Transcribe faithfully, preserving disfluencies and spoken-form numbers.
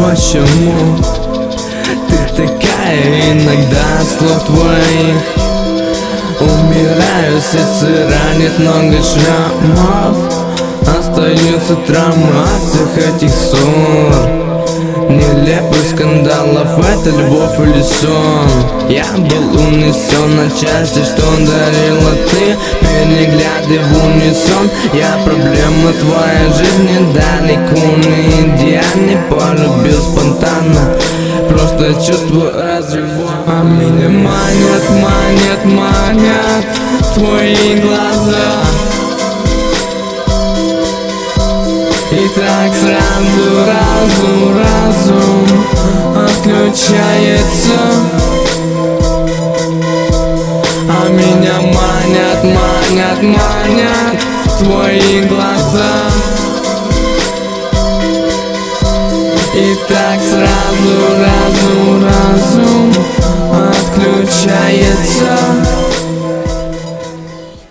почему ты такая иногда от слов твоих? Умираю, сердце ранит, много шрамов. Остаются травмы от всех этих ссор, нелепых скандалов, это любовь или сон? Я был унесен на части, что дарила ты, перегляды в унисон. Я проблема твоей жизни, далеко не идеальный, полюбил спонтанно, просто чувствую разрыв. А меня манят, манят, манят твои глаза. И так сразу разум, разум отключается. А меня манят, манят, манят твои глаза. И так сразу разум, разум отключается.